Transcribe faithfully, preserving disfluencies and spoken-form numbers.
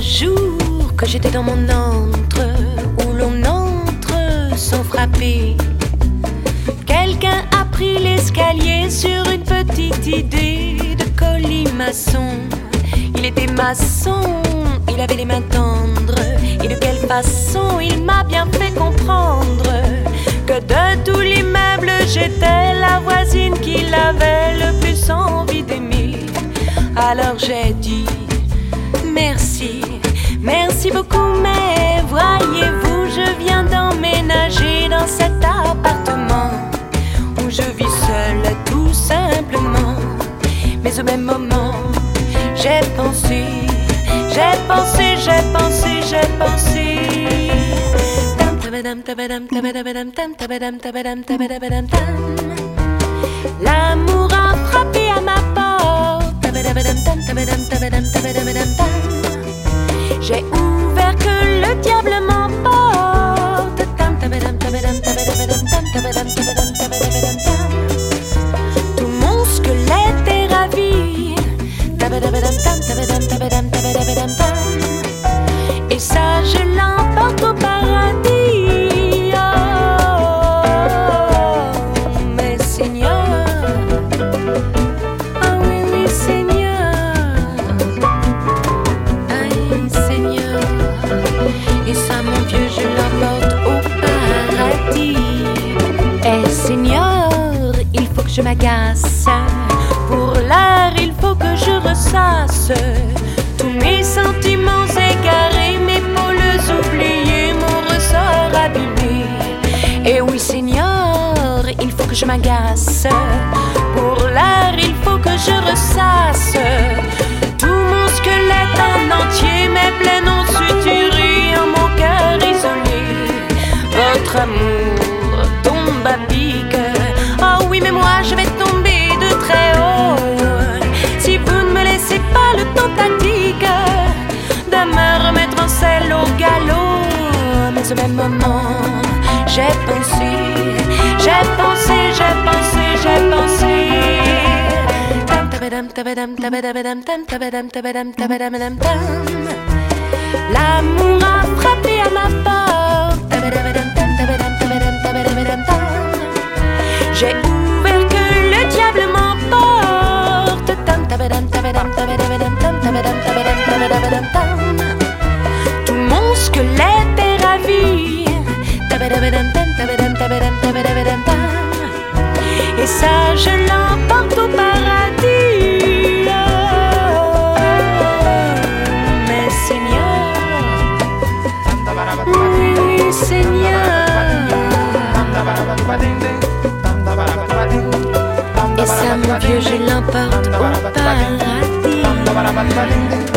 jour que j'étais dans mon antre, où l'on entre sans frapper, quelqu'un a pris l'escalier sur une petite idée de colimaçon. Il était maçon, il avait les mains tendres, et de quelle façon il m'a bien fait comprendre que de tout l'immeuble j'étais la voisine qu'il avait le plus envie d'aimer. Alors j'ai dit merci, merci beaucoup, mais voyez-vous, je viens d'emménager dans cet appartement où je vis seule tout simplement. Mais au même moment, j'ai pensé, j'ai pensé, j'ai pensé, j'ai pensé. L'amour a frappé à ma porte. J'ai ouvert que le diable m'emporte. Tout mon squelette est ravi. Et ça je l'emporte au paradis. Oh, mais Seigneur, ah oui, oui Seigneur, aïe Seigneur. Et ça mon vieux je l'emporte au paradis. Eh Seigneur, il faut que je m'agace. Pour l'heure il faut que je ressasse tous mes sentiments égarés, mes pôles oubliés, mon ressort abîmé. Et oui Seigneur, il faut que je m'agace. Pour l'heure il faut que je ressasse tout mon squelette en entier, mes plaies non suturées en mon cœur isolé. Votre amour tombe à pic. Oh oui mais moi je vais tomber de très haut si vous ne me laissez pas le temps tactique de me remettre en selle au galop. Mais au même moment, j'ai pensé, j'ai pensé, j'ai pensé, j'ai pensé. L'amour a frappé à ma porte. J'ai ouvert que le diable m'emporte. Tout mon squelette est ravi. Et ça je l'emporte au paradis. Oh, mais Seigneur, oui, oui Seigneur. Et ça mon vieux je l'emporte au paradis.